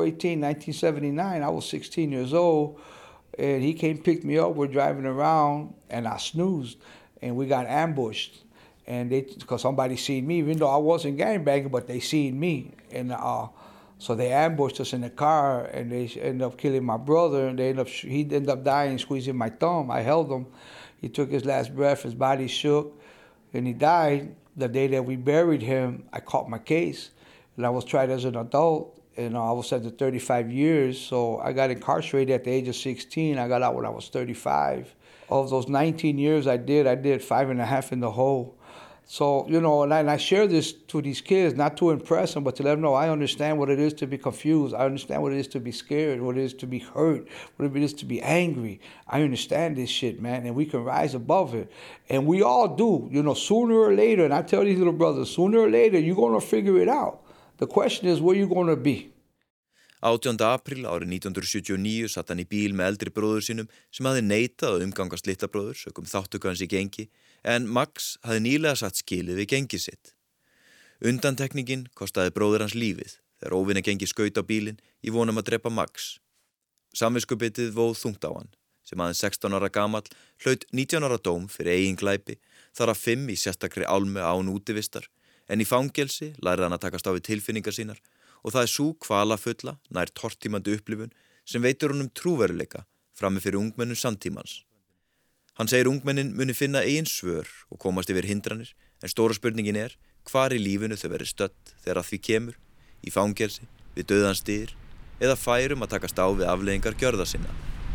1979, I was 16 years old, and he came pick me up. We're driving around, and I snoozed, and we got ambushed. And because somebody seen me, even though I wasn't gangbanging, but they seen me. And so they ambushed us in the car, and they ended up killing my brother. And he ended up dying, squeezing my thumb. I held him. He took his last breath. His body shook, and he died. The day that we buried him, I caught my case. And I was tried as an adult, and I was sentenced to 35 years. So I got incarcerated at the age of 16. I got out when I was 35. Of those 19 years I did 5.5 in the hole. So, you know, and I share this to these kids, not to impress them, but to let them know I understand what it is to be confused. I understand what it is to be scared, what it is to be hurt, what it is to be angry. I understand this shit, man, and we can rise above it. And we all do, you know, sooner or later, and I tell these little brothers, sooner or later, you're going to figure it out. The question is, where you going to be? 18. apríl árið 1979 satt hann í bíl með eldri bróður sínum sem hafði neitað að umgangast litla bróður sökum þáttöku hans í gengi, en Max hafði nýlega satt skilið við gengið sitt. Undantekningin kostaði bróður hans lífið þegar óvinna gengi skaut á bílinn í vonum að drepa Max. Samviskubitið vóð þungt á hann, sem aðeins 16 ára gamall hlaut 19 ára dóm fyrir eigin glæpi, þar af 5 í sérstakri álmu án útivistar, en í fangelsi lærði hann að takast á við tilfinningar sínar og það sú kvalafulla, nær tortímandi upplifun sem veitur honum trúveruleika frammi fyrir ungmennum samtímans. Hann segir ungmennin muni finna eigin svör og komast yfir hindranir, en stóra spurningin hvar í lífinu þau verið stödd þegar að því kemur, í fangelsi, við dauðans dyr, eða færum að takast á við afleiðingar gjörða sinna.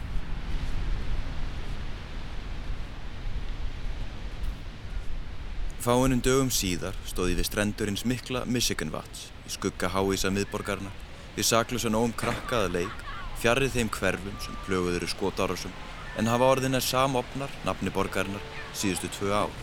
Fáeinum dögum síðar stóð ég við strendurins mikla Michigan vatns í skugga háísa miðborgarinnar, við saklausan krakka að leik, fjarri þeim hverfum sem plöguð eru skotárásum, en hafa orðinir samofnar nafni borgarinnar síðustu 2 ár.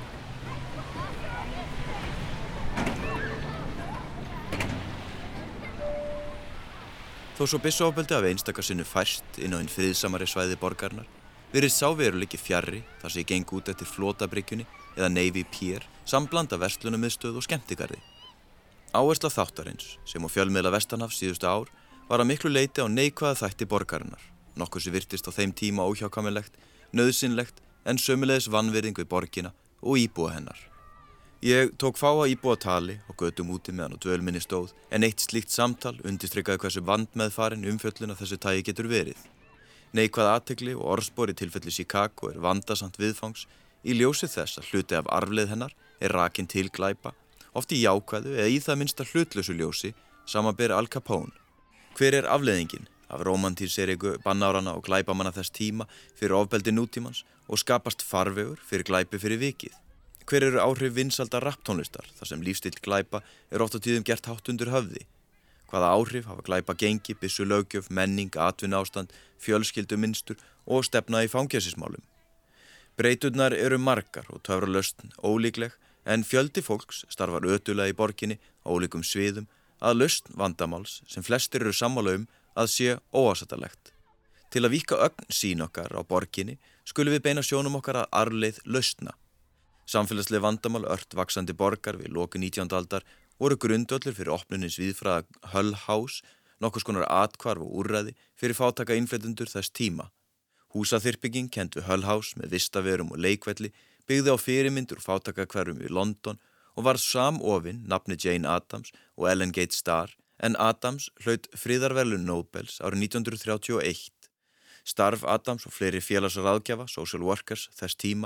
Þó svo byssuofbeldi hafi einstaka sinnu færst inn á hinn friðsamari svæði borgarinnar, virðist sá veruleiki fjarri þar sem ég geng út eftir flotabryggjunni eða Navy Pier, samblanda verslunarmiðstöð og skemmtigarði. Áhersla þáttarins, sem á fjölmiðla vestanhafs síðustu ár, var að miklu leyti á neikvæða þætti borgarinnar, nokkuð sem virtist á þeim tíma óhjákvæmilegt, nauðsynlegt, en sömuleiðis vanvirðing við borgina og íbúa hennar. Ég tók fáa íbúa tali og götum úti meðan á dvöl minni stóð, en eitt slíkt samtal undirstrikaði hversu vandmeðfarin umfjöllun af þessu tagi getur verið. Neikvæð athygli og orðspor í tilfelli Chicago vandasamt viðfangs, í ljósi þess að hluti af arfleið hennar rakin til glæpa, oft í jákvæðu eða í það minnsta hlutlausu ljósi, samanber Al Capone. Hver afleiðingin af rómantíserigu bannáranna og glæpamanna þess tíma fyrir ofbeldi nútímans og skapast farvegur fyrir glæpi fyrir vikið? Hver eru áhrif vinsælda rapptónlistar þar sem lífstíll glæpa oft á tíðum gert hátt undir höfði? Hvaða áhrif hafa glæpa gengi, byssulöggjöf, menning, atvinnuástand, fjölskyldumynstur og stefna í fangelsismálum? Breyturnar eru margar og töfralausn ólíkleg, en fjöldi fólks starfar ötulega í borginni á ólíkum sviðum að lausn vandamáls sem flestir eru sammála að sé óásættanlegt. Til að víkka ögn sýn okkar á borginni skulum við beina sjónum okkar að arfleið lausna. Samfélagsleg vandamál ört vaxandi borgar við lok 19. aldar voru grundvöllur fyrir opnunins víðfræða Hull House, nokkurs konar athvarf og úrræði fyrir fátæka innflytjendur þess tíma. Húsaþyrpingin kennd við Hull House með vistaverum og leikvelli byggði á fyrirmyndur fátækahverfum í London og varð samofin nafni Jane Addams og Ellen Gate Starr, en Addams hlaut friðarverðlaun Nobels árið 1931. Starf Addams og fleiri félagsráðgjafa, social workers, þess tíma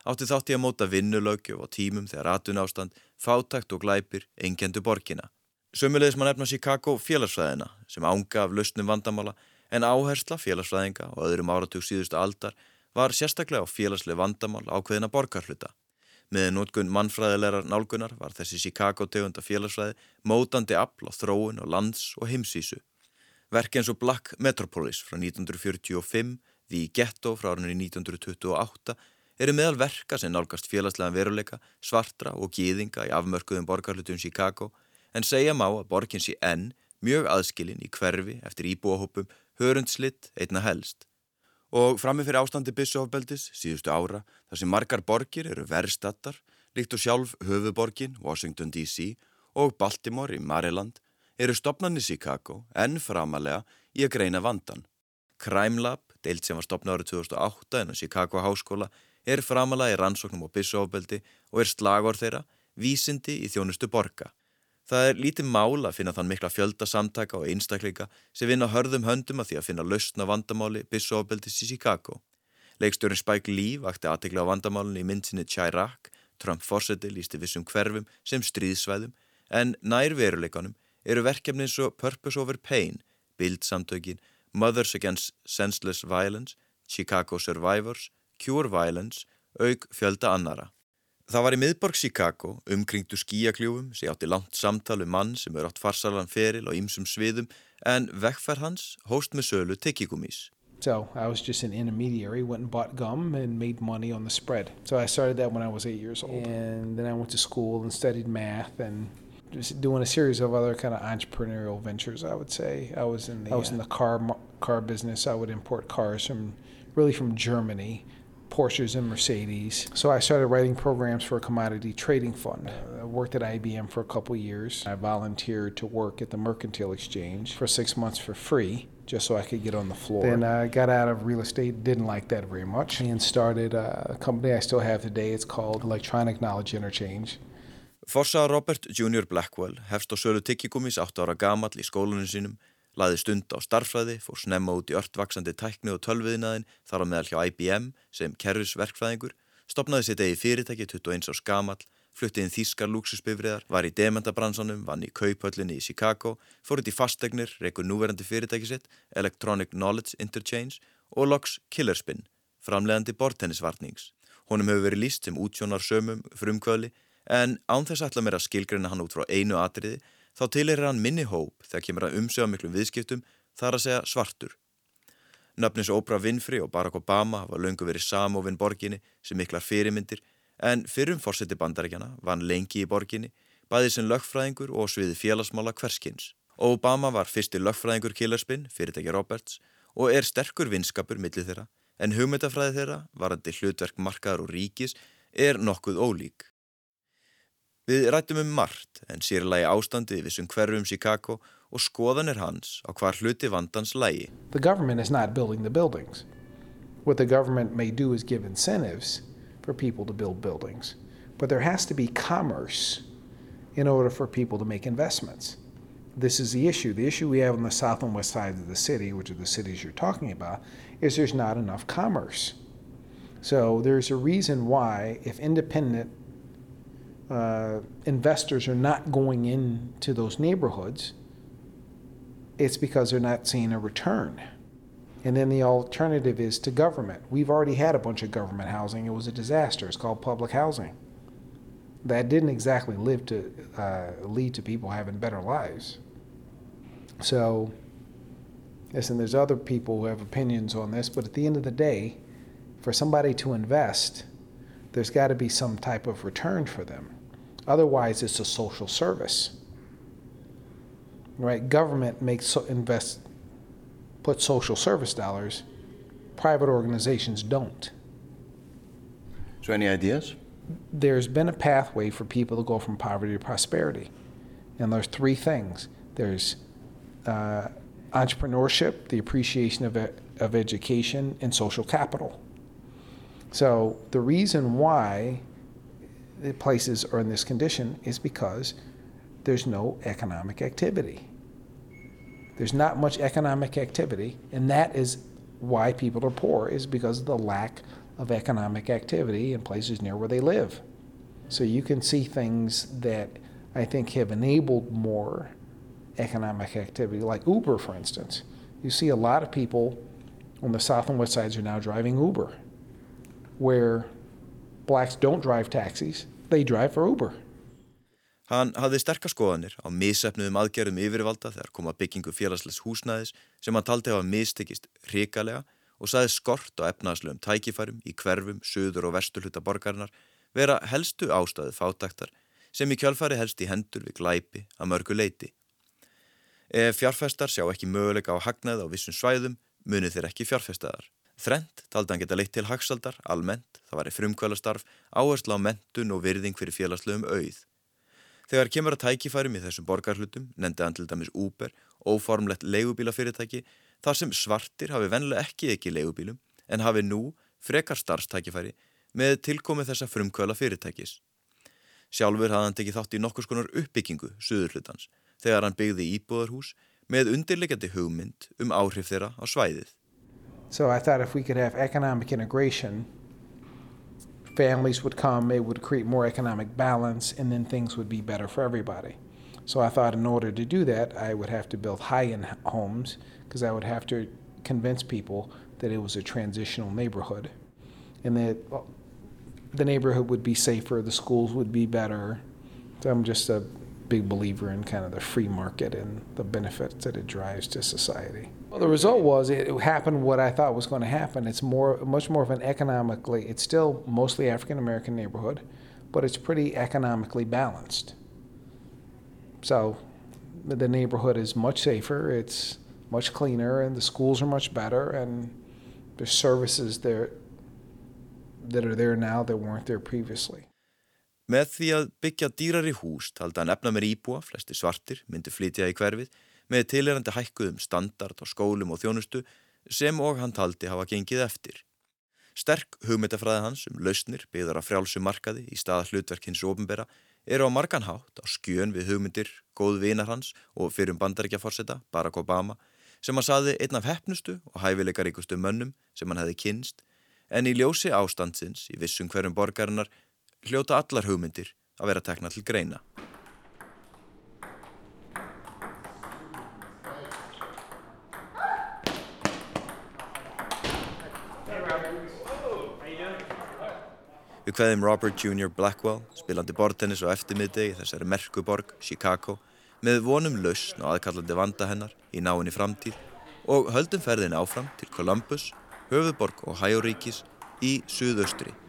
átti þátt í að móta vinnulöggjöf á tímum þegar atvinnuástand, fátækt og glæpir einkenndu borgina. Sömuleiðis má nefna Chicago félagsfræðina sem anga af lausnum vandamála en áhersla félagsfræðinga og öðrum áratug síðustu aldar var sérstaklega á félagsleg vandamál ákveðina borgarhluta. Með notkun mannfræðilegar nálgunar var þessi Chicago-tegunda félagsfræði mótandi afl á þróun og lands- og heimsvísu. Verk eins og Black Metropolis frá 1945, The Ghetto frá árinu 1928 eru meðal verka sem nálgast félagslegan veruleika, svartra og gyðinga í afmörkuðum borgarhlutum Chicago, en segja má að borgin sé enn mjög aðskilin í hverfi eftir íbúahópum, hörundslit einna helst. Og frammi fyrir ástandi byssuofbeldis síðustu ára, þar sem margar borgir eru verðstattar, líkt og sjálf höfuðborgin, Washington DC, og Baltimore í Maryland, eru stofnanir Chicago enn framalega í að greina vandan. Crime Lab, deild sem var stofnað árið 2008 innan Chicago háskóla, er framalega í rannsóknum á byssuofbeldi og er slagorð þeirra vísindi í þjónustu borga. Það er lítið mál að finna þann mikla fjölda samtaka og einstakleika sem vinna hörðum höndum að því að finna lausn á vandamáli byssuofbeldis í Chicago. Leikstjórinn Spike Lee vakti athygli á vandamálinu í mynd sinni Chirac, Trump forseti lýsti vissum hverfum sem stríðsvæðum, en nær veruleikanum eru verkefni eins og Purpose Over Pain, Bildsamtökin, Mothers Against Senseless Violence, Chicago Survivors, Cure Violence, auk fjölda annara. Það var í miðborg Chicago, umkringdu skýjakljúfum, sem átti langt samtal við mann sem átt farsalan feril á ýmsum sviðum, en vegferð hans hófst með sölu tyggigúmmís. So I was just an intermediary, went and bought gum and made money on the spread. So I started that when I was 8 years old. And then I went to school and studied math and just doing a series of other kind of entrepreneurial ventures, I would say. I was in the car business. I would import cars from Germany, Porsches and Mercedes. So I started writing programs for a commodity trading fund. I worked at IBM for a couple years. I volunteered to work at the Mercantile Exchange for 6 months for free, just so I could get on the floor. Then I got out of real estate, didn't like that very much, and started a company I still have today. It's called Electronic Knowledge Interchange. Forsaga Robert Jr. Blackwell hefst á sölu tyggigúmmís 8 ára gamall í skólanum sínum, lagði stund á starffræði, fór snemma út í örtvaxandi tækni og tölviðnaðinn, þar á meðal hjá IBM sem kerfisverkfræðingur, stofnaði sitt eigið fyrirtæki 21 árs gamall, flutti inn þýskar lúxusbifreiðar, var í dementabransanum, vann í kauphöllinni í Chicago, fór út í fasteignir, rekur núverandi fyrirtæki sitt, Electronic Knowledge Interchange og loks Killerspin, framleiðandi borðtennisvarnings. Honum hefur verið lýst sem útsjónarsömum frumkvöðli, en án þess ætla mér að skilgreina hann út frá einu atriði, þá tilheyrir hann minni hóp þegar kemur að umsvifamiklum viðskiptum, þar að segja svartur. Nöfn eins og Oprah Winfrey og Barack Obama hafa löngu verið samofin borginni sem miklar fyrirmyndir, en fyrrum forseti Bandaríkjanna vann lengi í borginni, bæði sem lögfræðingur og sviði félagsmála hverskins. Obama var fyrsti lögfræðingur Killerspin, fyrirtæki Roberts, og er sterkur vinskapur milli þeirra, en hugmyndafræði þeirra, varandi hlutverk markaðar og ríkis, er nokkuð ólík. Við rættum margt, en sér í lagi ástandi í vissum hverfum Chicago og skoðanir hans á hvar hluti vandans lagi. The government is not building the buildings. What the government may do is give incentives for people to build buildings. But there has to be commerce in order for people to make investments. This is the issue. The issue we have on the south and west sides of the city, which are the cities you're talking about, is there's not enough commerce. So there's a reason why if independent investors are not going into those neighborhoods, it's because they're not seeing a return. And then the alternative is to government. We've already had a bunch of government housing. It was a disaster. It's called public housing. That didn't exactly lead to people having better lives. So, listen, there's other people who have opinions on this, but at the end of the day, for somebody to invest, there's got to be some type of return for them. Otherwise, it's a social service. Right? Government put social service dollars. Private organizations don't. So any ideas? There's been a pathway for people to go from poverty to prosperity. And there's 3 things. There's entrepreneurship, the appreciation of education, and social capital. So the reason why the places are in this condition is because there's no economic activity. There's not much economic activity, and that is why people are poor, is because of the lack of economic activity in places near where they live. So you can see things that I think have enabled more economic activity, like Uber, for instance. You see a lot of people on the south and west sides are now driving Uber, where blacks don't drive taxis, they drive for Uber. Hann hafði sterkar skoðanir á misheppnuðum aðgerðum yfirvalda þegar kom að byggingu félagslegs húsnæðis sem hann taldi hafa mistekist hrikalega og sagði skort á efnahagslegum tækifærum í hverfum suður- og vesturhluta borgarinnar vera helstu ástæðu fátæktar sem í kjölfari helst í hendur við glæpi að mörgu leyti. Ef fjárfestar sjá ekki möguleika á hagnaði á vissum svæðum, munu þeir ekki fjárfestaðar. Þrennt taldi hann geta leitt til hagsaldar almennt, það væri frumkvöðlastarf, áhersla á menntun og virðing fyrir félagslegum auð. Þegar kemur að tækifærum í þessum borgarhlutum, nefndi hann til dæmis Uber, óformlegt leigubílafyrirtæki, þar sem svartir hafi venjulega ekki leigubílum, en hafi nú frekar starfstækifæri með tilkomi þessa frumkvöðla fyrirtækis. Sjálfur hafði hann tekið þátt í nokkurs konar uppbyggingu suðurhlutans, þegar hann byggði íbúðarhús með undirliggjandi hugmynd áhrif þeirra á svæðið. So I thought if we could have economic integration, families would come, it would create more economic balance, and then things would be better for everybody. So I thought in order to do that, I would have to build high-end homes, because I would have to convince people that it was a transitional neighborhood, and that the neighborhood would be safer, the schools would be better. So I'm just a big believer in kind of the free market and the benefits that it drives to society. Well, the result was it happened what I thought was going to happen. It's much more of an economically, it's still mostly African-American neighborhood, but it's pretty economically balanced. So the neighborhood is much safer, it's much cleaner, and the schools are much better, and there's services there that are there now that weren't there previously. Með því að byggja dýrari hús taldi hann efna mér íbúa, flesti svartir, myndi flytja í hverfið, með tilheyrandi hækkuðum standard á skólum og þjónustu sem og hann taldi hafa gengið eftir. Sterk hugmyndafræði hans lausnir byggðar á frjálsum markaði í stað hlutverk hins opinbera eru á margan hátt á skjön við hugmyndir góð vinar hans og fyrrum Bandaríkjaforseta Barack Obama sem hann sagði einn af heppnustu og hæfileikaríkustu mönnum sem hann hefði kynnst, en í ljósi ástandsins í vissum hverjum borgarinnar hljóta allar hugmyndir að vera teknar til greina. Við kveðum Robert Jr. Blackwell, spilandi borðtennis á eftirmiðdegi í þessari merku borg, Chicago, með vonum lausn á aðkallandi vanda hennar í náinni framtíð og höldum ferðinni áfram til Columbus, höfuðborg Ohio-ríkis í suðaustri